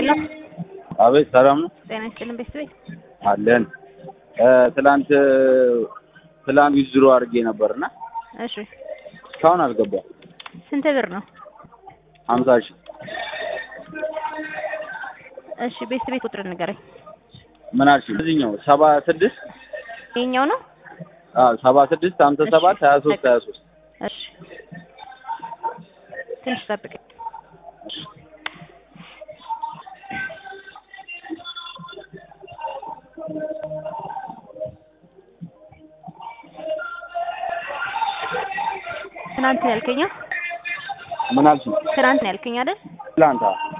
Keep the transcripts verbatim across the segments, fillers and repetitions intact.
ሄሎ አቤት ሰላም ነው? ጤና ይስጥልን ቤተሰብ አለን። ትላንት ትላንት ዊዝድሮ አድርጌ ነበርና እሺ እስካሁን አልገባም። ስንት ብር ነው? ሀምሳ ሺህ እሺ ቤተሰብ ቁጥር ንገረኝ። ምን አልሽኝ? እዚህኛው ሰባ ስድስት ይሄኛው ነው? አዎ ሰባ ስድስት ሀምሳ ሰባት ሀያ ሶስት ሀያ ሶስት እሺ ትንሽ ጠብቀኝ። ትናንት ነው ያልከኝ? ምን አልሽኝ? ትናንት ነው ያልከኝ አይደል? ትላንት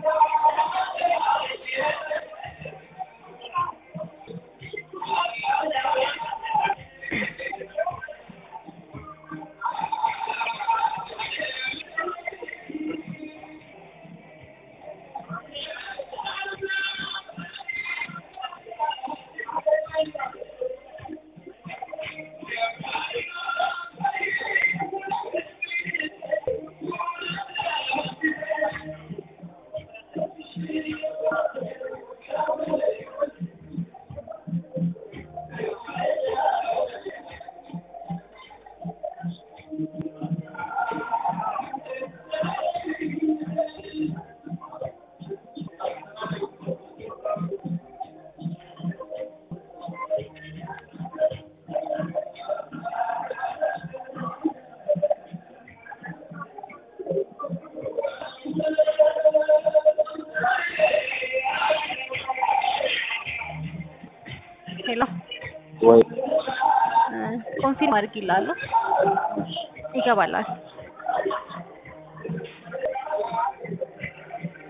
ሄሎ ወይ ኮንፊርም አድርጊላለሁ ይገባላል።